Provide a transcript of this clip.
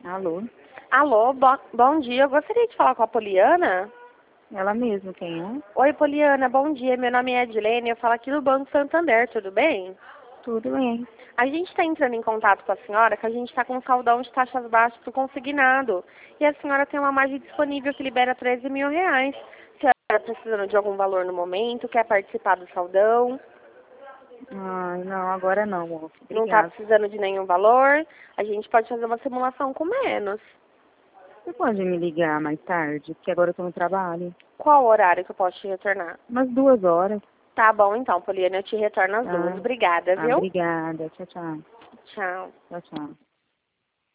Alô? Alô, bom dia. Eu gostaria de falar com a Poliana. Ela mesma, quem é? Oi, Poliana, bom dia. Meu nome é Edilene, eu falo aqui do Banco Santander, tudo bem? Tudo bem. A gente está entrando em contato com a senhora, que a gente está com um saldão de taxas baixas para o consignado. E a senhora tem uma margem disponível que libera R$ 13 mil. Se a senhora está precisando de algum valor no momento, quer participar do saldão, Ai, não, agora não, moço. não está Obrigada. precisando de nenhum valor, a gente pode fazer uma simulação com menos. Você pode me ligar mais tarde? Porque agora eu tô no trabalho. Qual o horário que eu posso te retornar? Umas 2 horas, Tá bom então, Poliana, eu te retorno às 2. tá? Obrigada, Ah, viu? obrigada. Tchau, tchau. Tchau. Tchau, tchau.